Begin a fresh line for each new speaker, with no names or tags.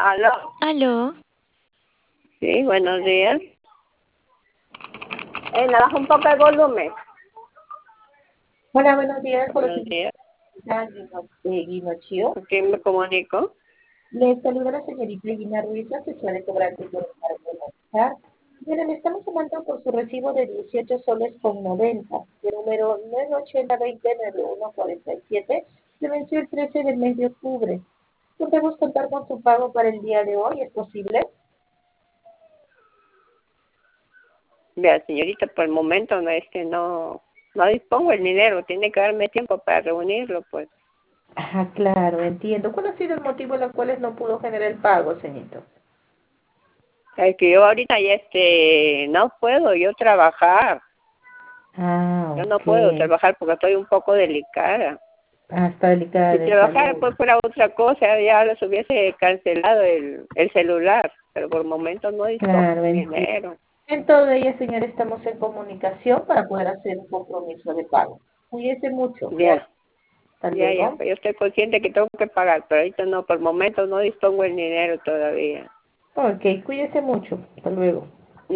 Aló,
Aló,
sí, buenos días. ¿Le baja un poco el volumen?
Hola, buenos días, con la
Buenos días.
señorita Guinochio.
¿Con quién me comunico?
Le saluda la señorita Gina Ruiz, asesora de cobranza y voluntario de Movistar. Mira, le estamos llamando por su recibo de 18 soles con 90, de número 980-20-9147, que venció el 13 del mes de octubre. ¿Podemos contar con su pago para el día de hoy? ¿Es posible?
Vea, señorita, por el momento no dispongo el dinero. Tiene que darme tiempo para reunirlo, pues.
Ah, claro, entiendo. ¿Cuál ha sido el motivo en el cual no pudo generar el pago, señorito?
Es que yo ahorita ya no puedo yo trabajar.
Ah,
Yo no puedo
ok.
trabajar porque estoy un poco delicada.
Ah, está delicada
Si
de
trabajara
salud.
pues fuera otra cosa, ya les hubiese cancelado el celular. Pero por el momento no dispongo
Claro,
de
entiendo.
dinero.
En todo ello, señor, estamos en comunicación para poder hacer un compromiso de pago. Cuídese mucho.
Ya.
Hasta
Ya,
luego.
pues yo estoy consciente que tengo que pagar, pero ahorita no, por el momento no dispongo el dinero todavía.
Ok, cuídese mucho. Hasta luego.